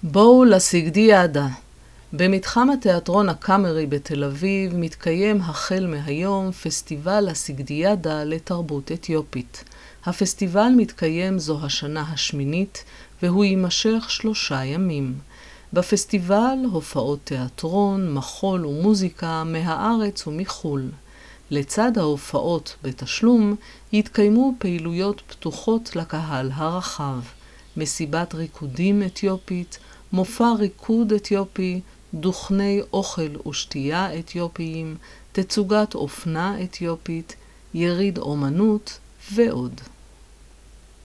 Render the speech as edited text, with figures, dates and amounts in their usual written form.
בואו לסגדיאדה. במתחם התיאטרון הקאמרי בתל אביב מתקיים החל מהיום פסטיבל הסגדיאדה לתרבות אתיופית. הפסטיבל מתקיים זו השנה השמינית והוא יימשך 3 ימים. בפסטיבל הופעות תיאטרון, מחול ומוזיקה מהארץ ומחול. לצד ההופעות בתשלום יתקיימו פעילויות פתוחות לקהל הרחב. מסיבת ריקודים אתיופית, מופע ריקוד אתיופי, דוכני אוכל ושתייה אתיופיים, תצוגת אופנה אתיופית, יריד אומנות ועוד.